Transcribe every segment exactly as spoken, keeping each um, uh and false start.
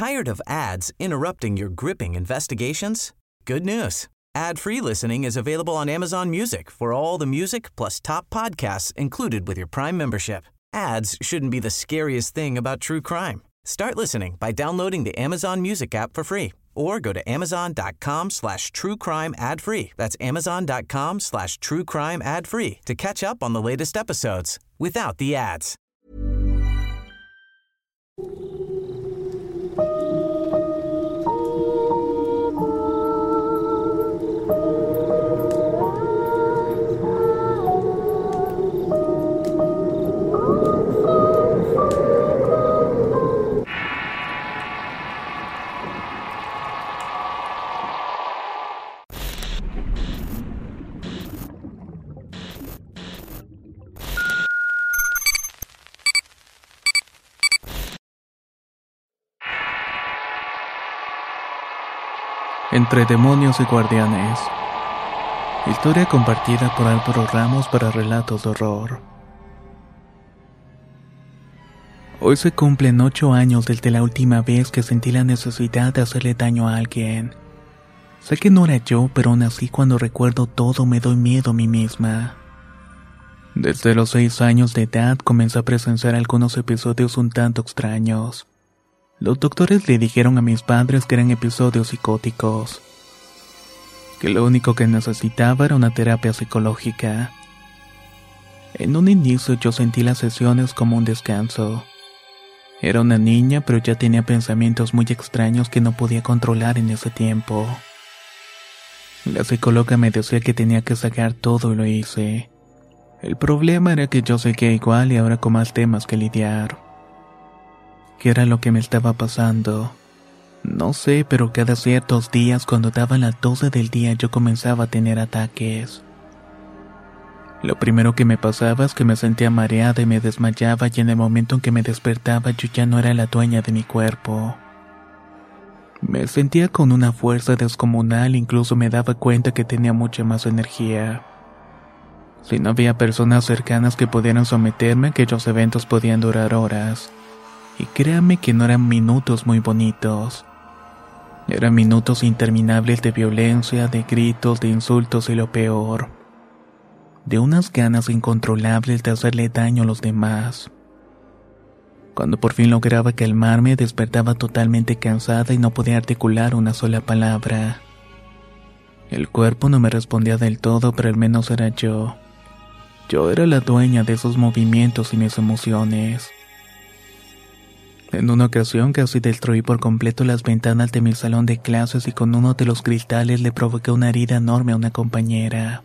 Tired of ads interrupting your gripping investigations? Good news. Ad-free listening is available on Amazon Music for all the music plus top podcasts included with your Prime membership. Ads shouldn't be the scariest thing about true crime. Start listening by downloading the Amazon Music app for free or go to amazon.com slash true crime ad free. That's amazon.com slash true crime ad free to catch up on the latest episodes without the ads. Entre demonios y guardianes. Historia compartida por Álvaro Ramos para relatos de horror. Hoy se cumplen ocho años desde la última vez que sentí la necesidad de hacerle daño a alguien. Sé que no era yo, pero aún así cuando recuerdo todo me doy miedo a mí misma. Desde los seis años de edad comencé a presenciar algunos episodios un tanto extraños. Los doctores le dijeron a mis padres que eran episodios psicóticos, que lo único que necesitaba era una terapia psicológica. En un inicio yo sentí las sesiones como un descanso. Era una niña, pero ya tenía pensamientos muy extraños que no podía controlar en ese tiempo. La psicóloga me decía que tenía que sacar todo y lo hice. El problema era que yo seguía igual y ahora con más temas que lidiar. ¿Qué era lo que me estaba pasando? No sé, pero cada ciertos días cuando daban las doce del día yo comenzaba a tener ataques. Lo primero que me pasaba es que me sentía mareada y me desmayaba, y en el momento en que me despertaba yo ya no era la dueña de mi cuerpo. Me sentía con una fuerza descomunal, incluso me daba cuenta que tenía mucha más energía. Si no había personas cercanas que pudieran someterme, aquellos eventos podían durar horas. Y créanme que no eran minutos muy bonitos. Eran minutos interminables de violencia, de gritos, de insultos y lo peor, de unas ganas incontrolables de hacerle daño a los demás. Cuando por fin lograba calmarme, despertaba totalmente cansada y no podía articular una sola palabra. El cuerpo no me respondía del todo, pero al menos era yo. Yo era la dueña de esos movimientos y mis emociones. En una ocasión casi destruí por completo las ventanas de mi salón de clases y con uno de los cristales le provoqué una herida enorme a una compañera.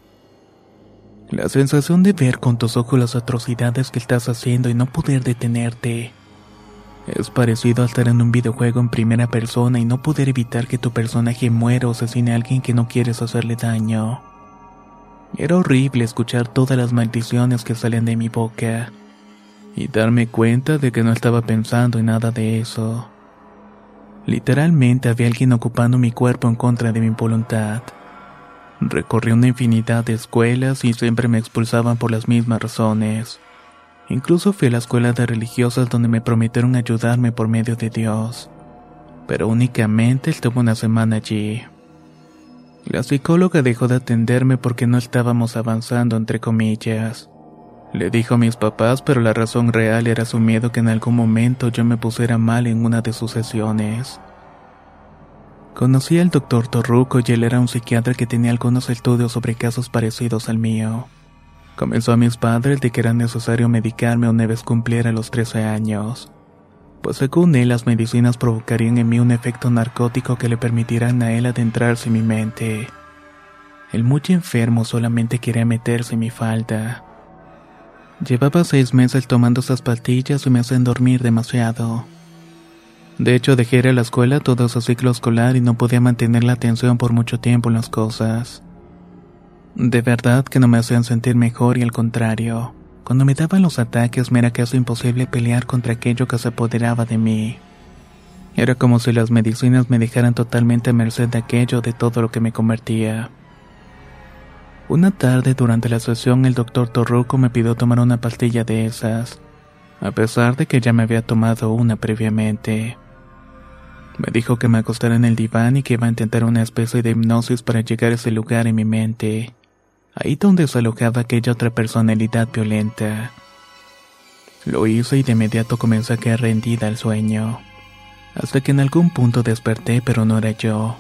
La sensación de ver con tus ojos las atrocidades que estás haciendo y no poder detenerte. Es parecido a estar en un videojuego en primera persona y no poder evitar que tu personaje muera o asesine a alguien que no quieres hacerle daño. Era horrible escuchar todas las maldiciones que salían de mi boca. Y darme cuenta de que no estaba pensando en nada de eso. Literalmente había alguien ocupando mi cuerpo en contra de mi voluntad. Recorrí una infinidad de escuelas y siempre me expulsaban por las mismas razones. Incluso fui a la escuela de religiosas donde me prometieron ayudarme por medio de Dios. Pero únicamente estuve una semana allí. La psicóloga dejó de atenderme porque no estábamos avanzando, entre comillas. Le dijo a mis papás, pero la razón real era su miedo que en algún momento yo me pusiera mal en una de sus sesiones. Conocí al doctor Torruco y él era un psiquiatra que tenía algunos estudios sobre casos parecidos al mío. Comenzó a mis padres de que era necesario medicarme una vez cumpliera los trece años, pues según él las medicinas provocarían en mí un efecto narcótico que le permitirían a él adentrarse en mi mente. El muy enfermo solamente quería meterse en mi falda. Llevaba seis meses tomando esas pastillas y me hacían dormir demasiado. De hecho, dejé ir a la escuela todo ese ciclo escolar y no podía mantener la atención por mucho tiempo en las cosas. De verdad que no me hacían sentir mejor y al contrario, cuando me daban los ataques me era casi imposible pelear contra aquello que se apoderaba de mí. Era como si las medicinas me dejaran totalmente a merced de aquello de todo lo que me convertía. Una tarde durante la sesión el doctor Torruco me pidió tomar una pastilla de esas, a pesar de que ya me había tomado una previamente. Me dijo que me acostara en el diván y que iba a intentar una especie de hipnosis para llegar a ese lugar en mi mente, ahí donde se alojaba aquella otra personalidad violenta. Lo hice y de inmediato comencé a caer rendida al sueño, hasta que en algún punto desperté, pero no era yo.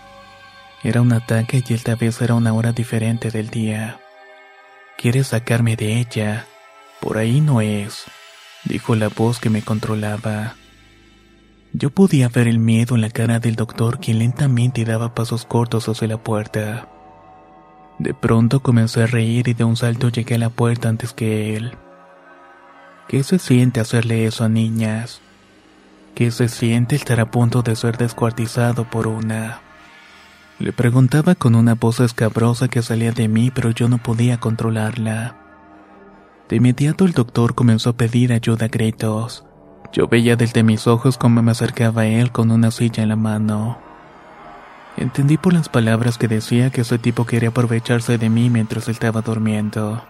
Era un ataque y esta vez era una hora diferente del día. «¿Quieres sacarme de ella? Por ahí no es», dijo la voz que me controlaba. Yo podía ver el miedo en la cara del doctor, quien lentamente daba pasos cortos hacia la puerta. De pronto comencé a reír y de un salto llegué a la puerta antes que él. ¿Qué se siente hacerle eso a niñas? ¿Qué se siente estar a punto de ser descuartizado por una? Le preguntaba con una voz escabrosa que salía de mí, pero yo no podía controlarla. De inmediato el doctor comenzó a pedir ayuda a gritos. Yo veía desde mis ojos cómo me acercaba a él con una silla en la mano. Entendí por las palabras que decía que ese tipo quería aprovecharse de mí mientras estaba durmiendo.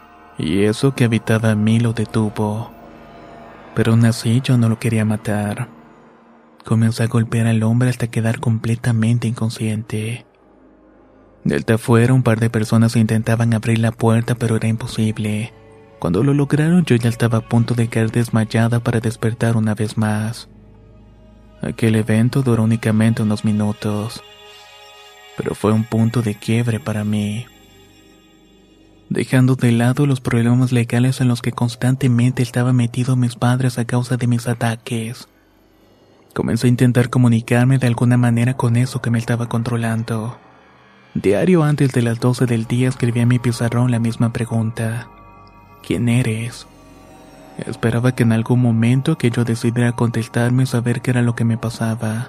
Y eso que habitaba en mí lo detuvo. Pero aún así yo no lo quería matar. Comencé a golpear al hombre hasta quedar completamente inconsciente. Desde afuera un par de personas intentaban abrir la puerta, pero era imposible. Cuando lo lograron yo ya estaba a punto de caer desmayada para despertar una vez más. Aquel evento duró únicamente unos minutos, pero fue un punto de quiebre para mí. Dejando de lado los problemas legales en los que constantemente estaban metidos mis padres a causa de mis ataques, comencé a intentar comunicarme de alguna manera con eso que me estaba controlando. Diario antes de las doce del día escribía en mi pizarrón la misma pregunta: ¿quién eres? Esperaba que en algún momento aquello decidiera contestarme y saber qué era lo que me pasaba.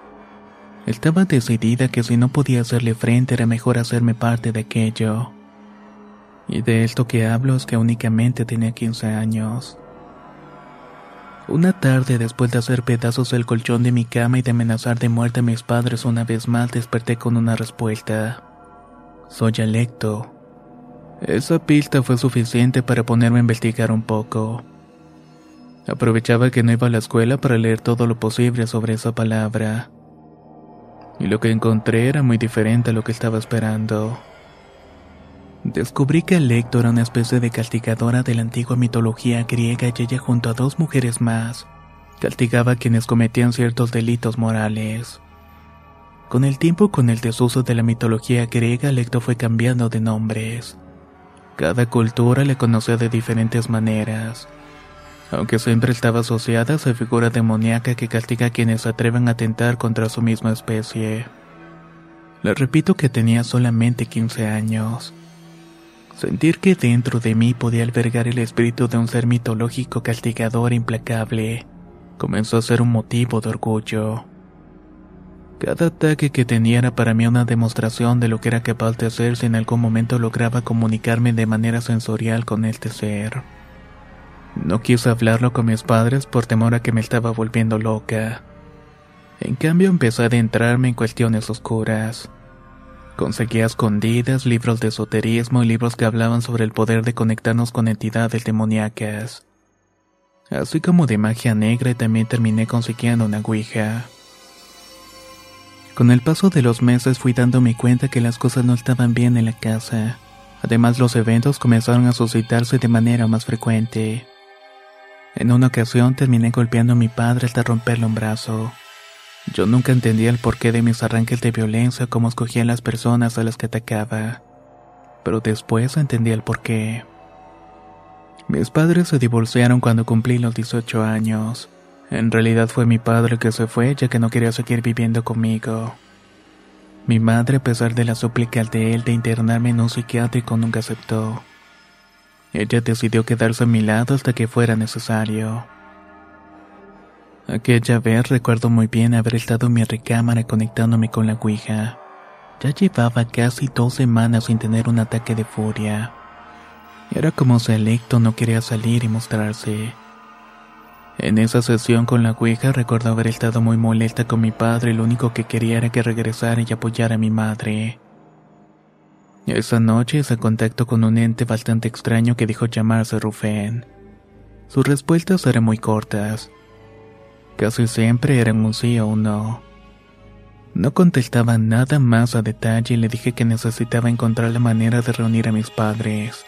Estaba decidida que si no podía hacerle frente era mejor hacerme parte de aquello. Y de esto que hablo es que únicamente tenía quince años. Una tarde, después de hacer pedazos el colchón de mi cama y de amenazar de muerte a mis padres una vez más, desperté con una respuesta: soy Alecto. Esa pista fue suficiente para ponerme a investigar un poco. Aprovechaba que no iba a la escuela para leer todo lo posible sobre esa palabra. Y lo que encontré era muy diferente a lo que estaba esperando. Descubrí que Alecto era una especie de castigadora de la antigua mitología griega y ella, junto a dos mujeres más, castigaba a quienes cometían ciertos delitos morales. Con el tiempo, con el desuso de la mitología griega, Alecto fue cambiando de nombres. Cada cultura le conocía de diferentes maneras, aunque siempre estaba asociada a esa figura demoníaca que castiga a quienes se atreven a atentar contra su misma especie. Le repito que tenía solamente quince años. Sentir que dentro de mí podía albergar el espíritu de un ser mitológico castigador e implacable comenzó a ser un motivo de orgullo. Cada ataque que tenía era para mí una demostración de lo que era capaz de hacer si en algún momento lograba comunicarme de manera sensorial con este ser. No quise hablarlo con mis padres por temor a que me estaba volviendo loca. En cambio empecé a adentrarme en cuestiones oscuras. Conseguía a escondidas libros de esoterismo y libros que hablaban sobre el poder de conectarnos con entidades demoníacas. Así como de magia negra, y también terminé consiguiendo una ouija. Con el paso de los meses fui dándome cuenta que las cosas no estaban bien en la casa. Además, los eventos comenzaron a suscitarse de manera más frecuente. En una ocasión terminé golpeando a mi padre hasta romperle un brazo. Yo nunca entendía el porqué de mis arranques de violencia o cómo escogía a las personas a las que atacaba, pero después entendí el porqué. Mis padres se divorciaron cuando cumplí los dieciocho años. En realidad fue mi padre que se fue, ya que no quería seguir viviendo conmigo. Mi madre, a pesar de las súplicas de él de internarme en un psiquiátrico, nunca aceptó. Ella decidió quedarse a mi lado hasta que fuera necesario. Aquella vez recuerdo muy bien haber estado en mi recámara conectándome con la ouija. Ya llevaba casi dos semanas sin tener un ataque de furia. Era como si Alecto no quería salir y mostrarse. En esa sesión con la ouija recuerdo haber estado muy molesta con mi padre y lo único que quería era que regresara y apoyara a mi madre. Esa noche hice contacto con un ente bastante extraño que dijo llamarse Rufén. Sus respuestas eran muy cortas. Casi siempre eran un sí o un no. No contestaba nada más a detalle y le dije que necesitaba encontrar la manera de reunir a mis padres.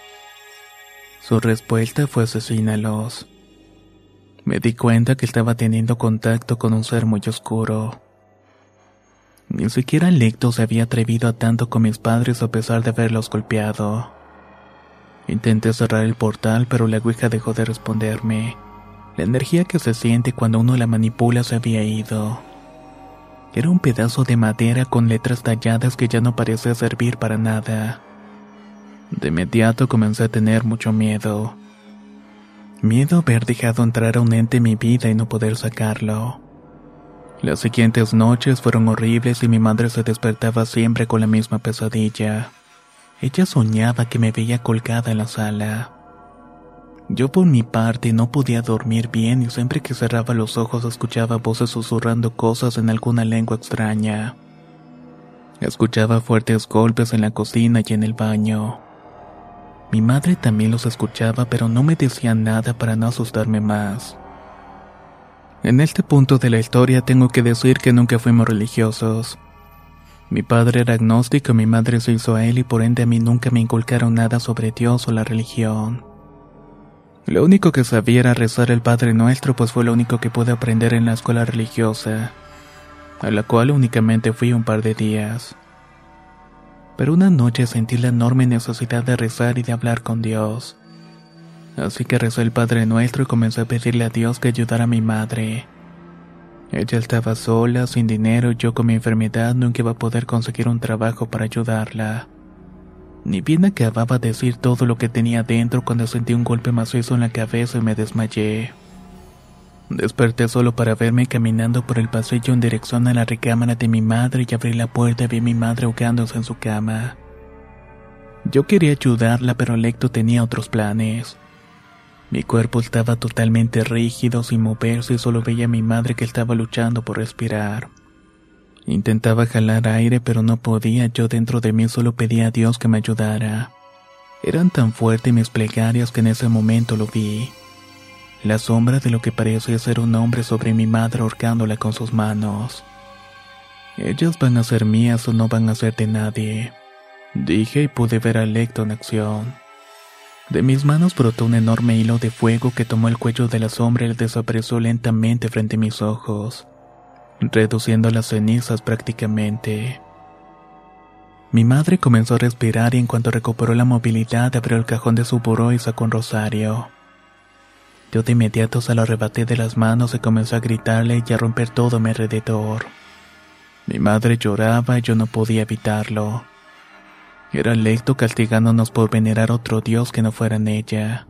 Su respuesta fue asesínalos. Me di cuenta que estaba teniendo contacto con un ser muy oscuro. Ni siquiera Lecto se había atrevido a tanto con mis padres a pesar de haberlos golpeado. Intenté cerrar el portal, pero la ouija dejó de responderme. La energía que se siente cuando uno la manipula se había ido. Era un pedazo de madera con letras talladas que ya no parecía servir para nada. De inmediato comencé a tener mucho miedo. Miedo a haber dejado entrar a un ente en mi vida y no poder sacarlo. Las siguientes noches fueron horribles y mi madre se despertaba siempre con la misma pesadilla. Ella soñaba que me veía colgada en la sala. Yo por mi parte no podía dormir bien y siempre que cerraba los ojos escuchaba voces susurrando cosas en alguna lengua extraña. Escuchaba fuertes golpes en la cocina y en el baño. Mi madre también los escuchaba, pero no me decía nada para no asustarme más. En este punto de la historia tengo que decir que nunca fuimos religiosos. Mi padre era agnóstico y mi madre se hizo a él y por ende a mí nunca me inculcaron nada sobre Dios o la religión. Lo único que sabía era rezar el Padre Nuestro, pues fue lo único que pude aprender en la escuela religiosa, a la cual únicamente fui un par de días. Pero una noche sentí la enorme necesidad de rezar y de hablar con Dios. Así que recé el Padre Nuestro y comencé a pedirle a Dios que ayudara a mi madre. Ella estaba sola, sin dinero, y yo con mi enfermedad nunca iba a poder conseguir un trabajo para ayudarla. Ni bien acababa de decir todo lo que tenía dentro cuando sentí un golpe macizo en la cabeza y me desmayé. Desperté solo para verme caminando por el pasillo en dirección a la recámara de mi madre y abrí la puerta y vi a mi madre ahogándose en su cama. Yo quería ayudarla, pero Lecto tenía otros planes. Mi cuerpo estaba totalmente rígido, sin moverse, y solo veía a mi madre que estaba luchando por respirar. Intentaba jalar aire, pero no podía. Yo dentro de mí solo pedía a Dios que me ayudara. Eran tan fuertes mis plegarias que en ese momento lo vi. La sombra de lo que parecía ser un hombre sobre mi madre ahorcándola con sus manos. Ellas van a ser mías o no van a ser de nadie, dije y pude ver a Lecto en acción. De mis manos brotó un enorme hilo de fuego que tomó el cuello de la sombra y desapareció lentamente frente a mis ojos, reduciendo las cenizas prácticamente. Mi madre comenzó a respirar y en cuanto recuperó la movilidad abrió el cajón de su buró y sacó un rosario. Yo de inmediato se lo arrebaté de las manos y comencé a gritarle y a romper todo a mi alrededor. Mi madre lloraba y yo no podía evitarlo. Era Lecto castigándonos por venerar otro dios que no fuera en ella.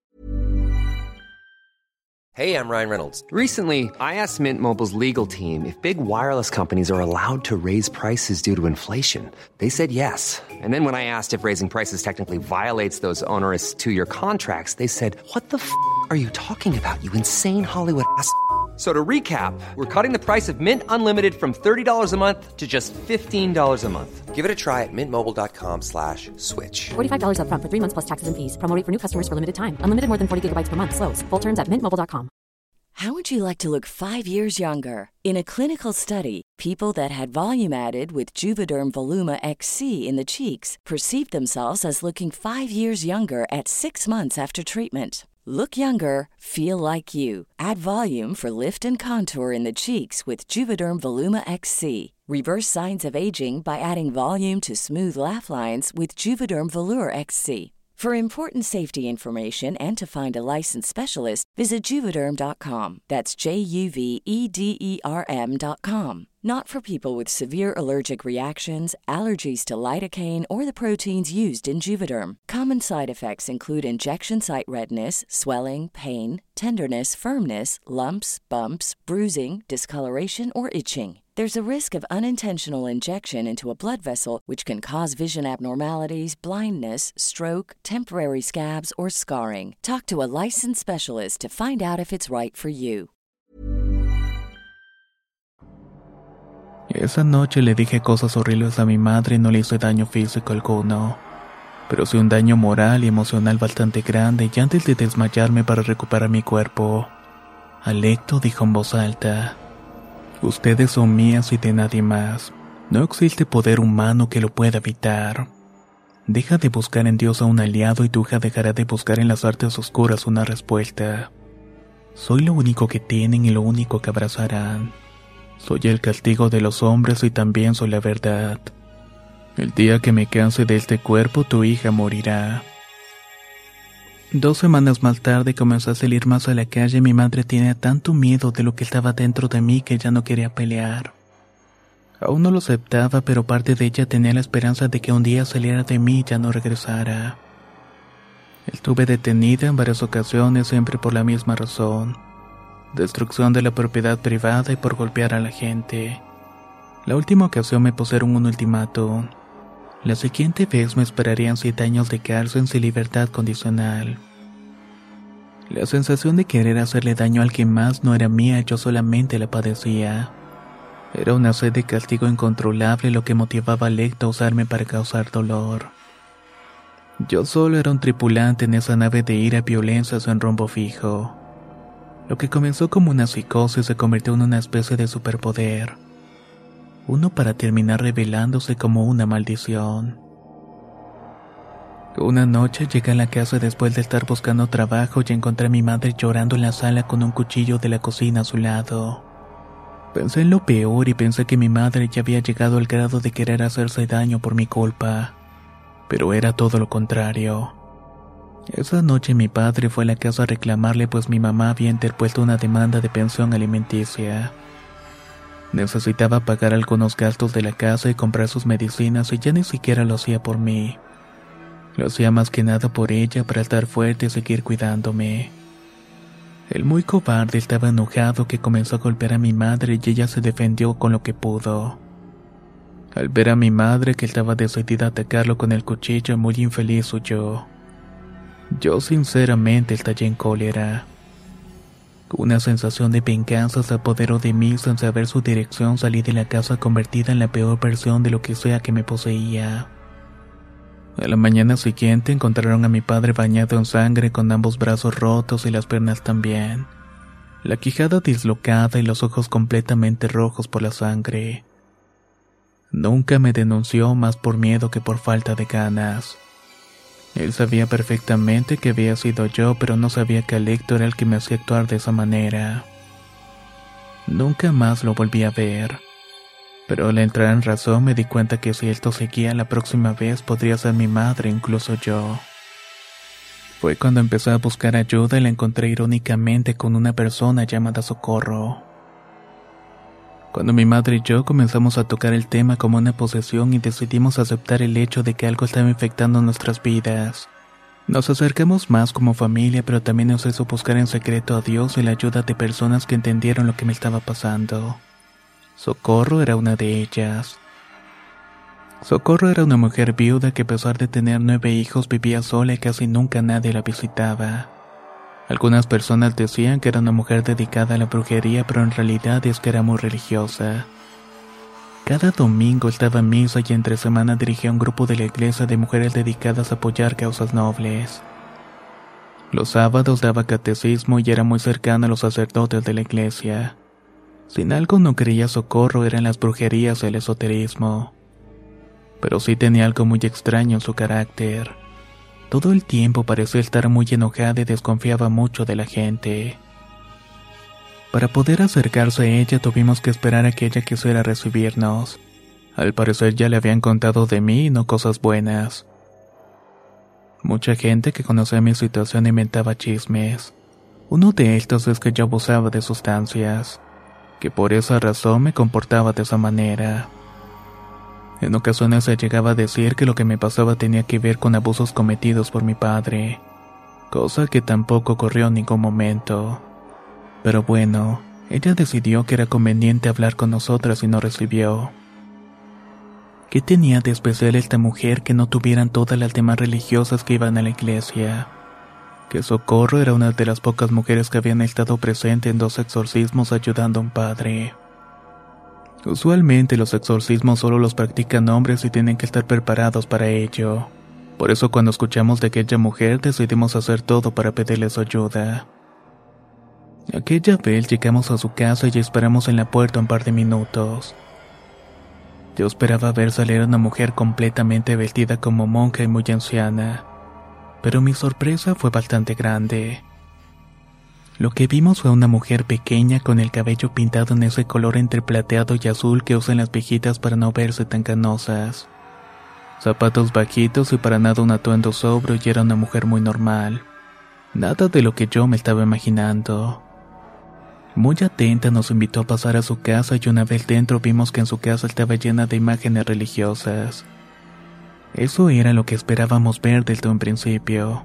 Hey, I'm Ryan Reynolds. Recently, I asked Mint Mobile's legal team if big wireless companies are allowed to raise prices due to inflation. They said yes. And then when I asked if raising prices technically violates those onerous two-year contracts, they said, what the f*** are you talking about, you insane Hollywood ass f- So to recap, we're cutting the price of Mint Unlimited from thirty dollars a month to just fifteen dollars a month. Give it a try at mintmobile.com slash switch. forty-five dollars up front for three months plus taxes and fees. Promo rate for new customers for limited time. Unlimited more than forty gigabytes per month. Slows full terms at mint mobile dot com. How would you like to look five years younger? In a clinical study, people that had volume added with Juvederm Voluma X C in the cheeks perceived themselves as looking five years younger at six months after treatment. Look younger, feel like you. Add volume for lift and contour in the cheeks with Juvederm Voluma X C. Reverse signs of aging by adding volume to smooth laugh lines with Juvederm Volure X C. For important safety information and to find a licensed specialist, visit Juvederm dot com. That's J U V E D E R M dot com. Not for people with severe allergic reactions, allergies to lidocaine, or the proteins used in Juvederm. Common side effects include injection site redness, swelling, pain, tenderness, firmness, lumps, bumps, bruising, discoloration, or itching. There's a risk of unintentional injection into a blood vessel, which can cause vision abnormalities, blindness, stroke, temporary scabs, or scarring. Talk to a licensed specialist to find out if it's right for you. Esa noche le dije cosas horribles a mi madre y no le hice daño físico alguno, pero sí un daño moral y emocional bastante grande, y antes de desmayarme para recuperar mi cuerpo, Alecto dijo en voz alta: ustedes son mías y de nadie más. No existe poder humano que lo pueda evitar. Deja de buscar en Dios a un aliado y tu hija dejará de buscar en las artes oscuras una respuesta. Soy lo único que tienen y lo único que abrazarán. Soy el castigo de los hombres y también soy la verdad. El día que me canse de este cuerpo, tu hija morirá. Dos semanas más tarde comenzó a salir más a la calle y mi madre tenía tanto miedo de lo que estaba dentro de mí que ya no quería pelear. Aún no lo aceptaba, pero parte de ella tenía la esperanza de que un día saliera de mí y ya no regresara. Estuve detenida en varias ocasiones, siempre por la misma razón: destrucción de la propiedad privada y por golpear a la gente. La última ocasión me pusieron un ultimátum. La siguiente vez me esperarían siete años de cárcel sin libertad condicional. La sensación de querer hacerle daño a alguien más no era mía, yo solamente la padecía. Era una sed de castigo incontrolable lo que motivaba a Alecto a usarme para causar dolor. Yo solo era un tripulante en esa nave de ira, violencia en rumbo fijo. Lo que comenzó como una psicosis se convirtió en una especie de superpoder. Uno para terminar revelándose como una maldición. Una noche llegué a la casa después de estar buscando trabajo y encontré a mi madre llorando en la sala con un cuchillo de la cocina a su lado. Pensé en lo peor y pensé que mi madre ya había llegado al grado de querer hacerse daño por mi culpa. Pero era todo lo contrario. Esa noche mi padre fue a la casa a reclamarle pues mi mamá había interpuesto una demanda de pensión alimenticia. Necesitaba pagar algunos gastos de la casa y comprar sus medicinas y ya ni siquiera lo hacía por mí. Lo hacía más que nada por ella para estar fuerte y seguir cuidándome. El muy cobarde estaba enojado que comenzó a golpear a mi madre y ella se defendió con lo que pudo. Al ver a mi madre que estaba decidida a atacarlo con el cuchillo, muy infeliz huyó. Yo sinceramente estallé en cólera. Una sensación de venganza se apoderó de mí. Sin saber su dirección salí de la casa convertida en la peor versión de lo que sea que me poseía. A la mañana siguiente encontraron a mi padre bañado en sangre con ambos brazos rotos y las piernas también. La quijada dislocada y los ojos completamente rojos por la sangre. Nunca me denunció más por miedo que por falta de ganas. Él sabía perfectamente que había sido yo, pero no sabía que Alecto era el que me hacía actuar de esa manera. Nunca más lo volví a ver. Pero al entrar en razón me di cuenta que si esto seguía la próxima vez podría ser mi madre, incluso yo. Fue cuando empecé a buscar ayuda y la encontré irónicamente con una persona llamada Socorro. Cuando mi madre y yo comenzamos a tocar el tema como una posesión y decidimos aceptar el hecho de que algo estaba infectando nuestras vidas. Nos acercamos más como familia, pero también nos hizo buscar en secreto a Dios y la ayuda de personas que entendieron lo que me estaba pasando. Socorro era una de ellas. Socorro era una mujer viuda que a pesar de tener nueve hijos vivía sola y casi nunca nadie la visitaba. Algunas personas decían que era una mujer dedicada a la brujería, pero en realidad es que era muy religiosa. Cada domingo estaba en misa y entre semana dirigía un grupo de la iglesia de mujeres dedicadas a apoyar causas nobles. Los sábados daba catecismo y era muy cercana a los sacerdotes de la iglesia. Si en algo no creía Socorro eran las brujerías y el esoterismo. Pero sí tenía algo muy extraño en su carácter. Todo el tiempo parecía estar muy enojada y desconfiaba mucho de la gente. Para poder acercarse a ella tuvimos que esperar a que ella quisiera recibirnos. Al parecer ya le habían contado de mí y no cosas buenas. Mucha gente que conocía mi situación inventaba chismes. Uno de estos es que yo abusaba de sustancias, que por esa razón me comportaba de esa manera. En ocasiones se llegaba a decir que lo que me pasaba tenía que ver con abusos cometidos por mi padre, cosa que tampoco ocurrió en ningún momento. Pero bueno, ella decidió que era conveniente hablar con nosotras y nos recibió. ¿Qué tenía de especial esta mujer que no tuvieran todas las demás religiosas que iban a la iglesia? Que Socorro era una de las pocas mujeres que habían estado presentes en dos exorcismos ayudando a un padre. Usualmente los exorcismos solo los practican hombres y tienen que estar preparados para ello. Por eso cuando escuchamos de aquella mujer decidimos hacer todo para pedirle su ayuda. Aquella vez llegamos a su casa y esperamos en la puerta un par de minutos. Yo esperaba ver salir a una mujer completamente vestida como monja y muy anciana, pero mi sorpresa fue bastante grande. Lo que vimos fue una mujer pequeña con el cabello pintado en ese color entre plateado y azul que usan las viejitas para no verse tan canosas. Zapatos bajitos y para nada un atuendo sobrio, y era una mujer muy normal. Nada de lo que yo me estaba imaginando. Muy atenta nos invitó a pasar a su casa y una vez dentro vimos que en su casa estaba llena de imágenes religiosas. Eso era lo que esperábamos ver desde un principio.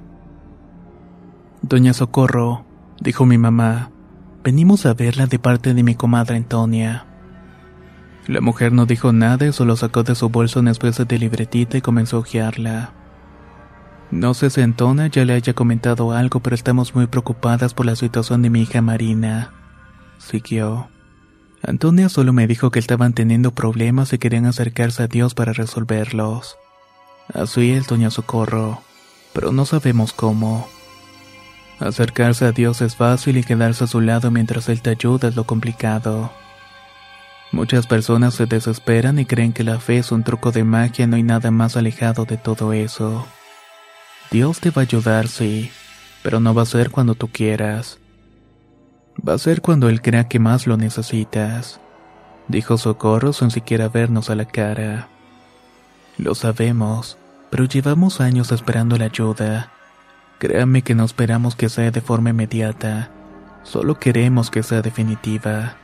Doña Socorro, dijo mi mamá, venimos a verla de parte de mi comadre Antonia. La mujer no dijo nada y solo sacó de su bolso una especie de libretita y comenzó a hojearla. No sé si Antonia ya le haya comentado algo, pero estamos muy preocupadas por la situación de mi hija Marina. Siguió. Antonia solo me dijo que estaban teniendo problemas y querían acercarse a Dios para resolverlos. Así es, doña Socorro, pero no sabemos cómo. Acercarse a Dios es fácil y quedarse a su lado mientras Él te ayuda es lo complicado. Muchas personas se desesperan y creen que la fe es un truco de magia y no hay nada más alejado de todo eso. Dios te va a ayudar, sí, pero no va a ser cuando tú quieras. Va a ser cuando Él crea que más lo necesitas, dijo Socorro sin siquiera vernos a la cara. Lo sabemos, pero llevamos años esperando la ayuda. Créame que no esperamos que sea de forma inmediata, solo queremos que sea definitiva.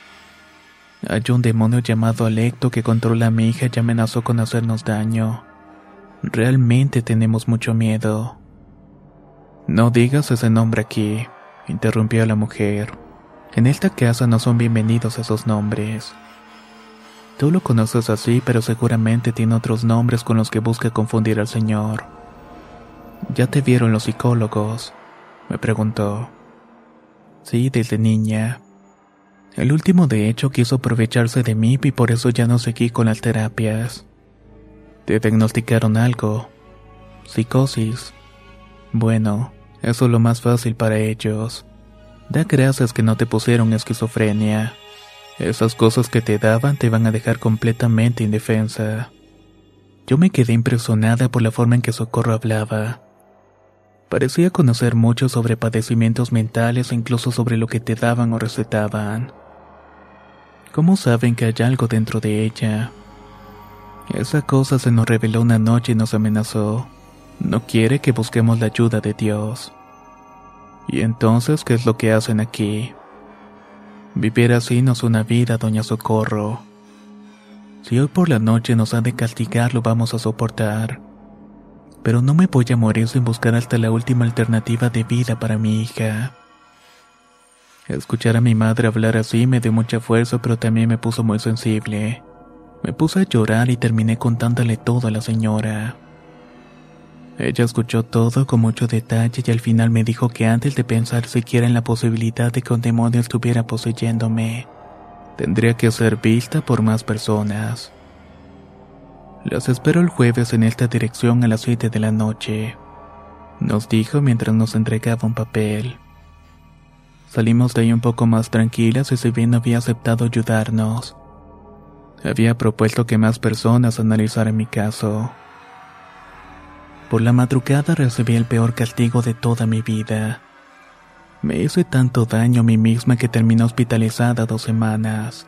Hay un demonio llamado Alecto que controla a mi hija y amenazó con hacernos daño. Realmente tenemos mucho miedo. No digas ese nombre aquí, interrumpió la mujer. En esta casa no son bienvenidos esos nombres. Tú lo conoces así, pero seguramente tiene otros nombres con los que busca confundir al Señor. ¿Ya te vieron los psicólogos?, me preguntó. Sí, desde niña. El último de hecho quiso aprovecharse de mí y por eso ya no seguí con las terapias. ¿Te diagnosticaron algo? Psicosis. Bueno, eso es lo más fácil para ellos. Da gracias que no te pusieron esquizofrenia. Esas cosas que te daban te van a dejar completamente indefensa. Yo me quedé impresionada por la forma en que Socorro hablaba. Parecía conocer mucho sobre padecimientos mentales e incluso sobre lo que te daban o recetaban. ¿Cómo saben que hay algo dentro de ella? Esa cosa se nos reveló una noche y nos amenazó. No quiere que busquemos la ayuda de Dios. ¿Y entonces qué es lo que hacen aquí? Vivir así no es una vida, doña Socorro. Si hoy por la noche nos han de castigar, lo vamos a soportar. Pero no me voy a morir sin buscar hasta la última alternativa de vida para mi hija. Escuchar a mi madre hablar así me dio mucha fuerza, pero también me puso muy sensible. Me puse a llorar y terminé contándole todo a la señora. Ella escuchó todo con mucho detalle y al final me dijo que antes de pensar siquiera en la posibilidad de que un demonio estuviera poseyéndome, tendría que ser vista por más personas. Las espero el jueves en esta dirección a las siete de la noche, nos dijo mientras nos entregaba un papel. Salimos de ahí un poco más tranquilas y si bien no había aceptado ayudarnos, había propuesto que más personas analizaran mi caso. Por la madrugada recibí el peor castigo de toda mi vida. Me hice tanto daño a mí misma que terminé hospitalizada dos semanas.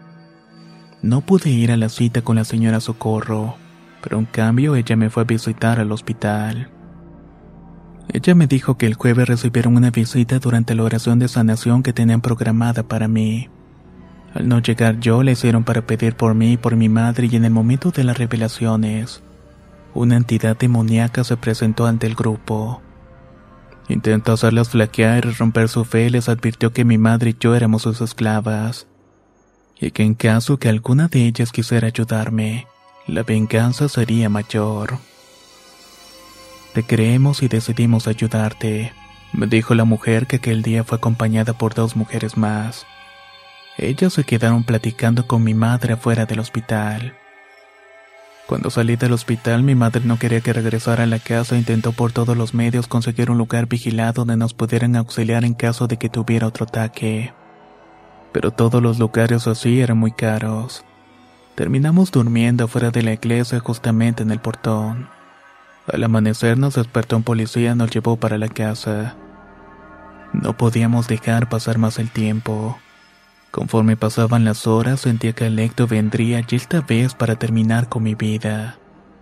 No pude ir a la cita con la señora Socorro, pero en cambio ella me fue a visitar al hospital. Ella me dijo que el jueves recibieron una visita durante la oración de sanación que tenían programada para mí. Al no llegar yo, la hicieron para pedir por mí y por mi madre y en el momento de las revelaciones, una entidad demoníaca se presentó ante el grupo. Intentó hacerlas flaquear y romper su fe y les advirtió que mi madre y yo éramos sus esclavas, y que en caso que alguna de ellas quisiera ayudarme, la venganza sería mayor. Te creemos y decidimos ayudarte, me dijo la mujer que aquel día fue acompañada por dos mujeres más. Ellas se quedaron platicando con mi madre afuera del hospital. Cuando salí del hospital, mi madre no quería que regresara a la casa e intentó por todos los medios conseguir un lugar vigilado donde nos pudieran auxiliar en caso de que tuviera otro ataque. Pero todos los lugares así eran muy caros. Terminamos durmiendo fuera de la iglesia justamente en el portón. Al amanecer nos despertó un policía y nos llevó para la casa. No podíamos dejar pasar más el tiempo. Conforme pasaban las horas, sentía que Alecto vendría y esta vez para terminar con mi vida.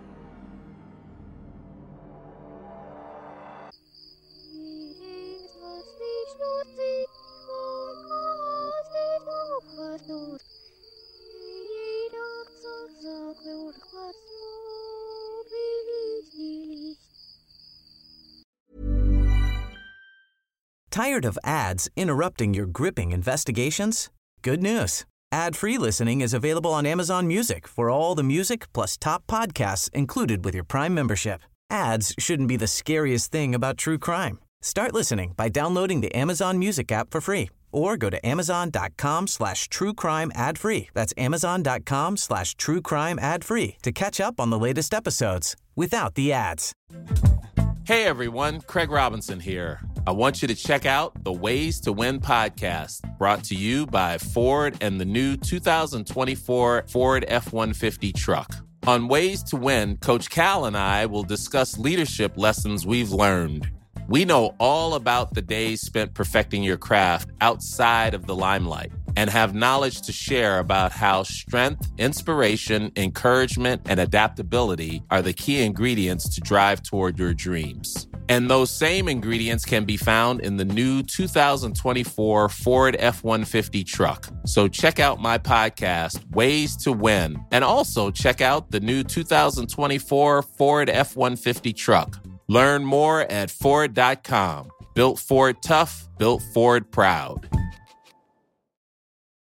Tired of ads interrupting your gripping investigations? Good news. Ad-free listening is available on Amazon Music for all the music plus top podcasts included with your Prime membership. Ads shouldn't be the scariest thing about true crime. Start listening by downloading the Amazon Music app for free or go to amazon.com slash true crime ad free. That's amazon.com slash true crime ad free to catch up on the latest episodes without the ads. Hey everyone, Craig Robinson here. I want you to check out the Ways to Win podcast, brought to you by Ford and the new two thousand twenty-four Ford F one fifty truck. On Ways to Win, Coach Cal and I will discuss leadership lessons we've learned. We know all about the days spent perfecting your craft outside of the limelight and have knowledge to share about how strength, inspiration, encouragement, and adaptability are the key ingredients to drive toward your dreams. And those same ingredients can be found in the new two thousand twenty-four Ford F one fifty truck. So check out my podcast, Ways to Win, and also check out the new two thousand twenty-four Ford F one fifty truck. Learn more at Ford dot com. Built Ford tough, built Ford proud.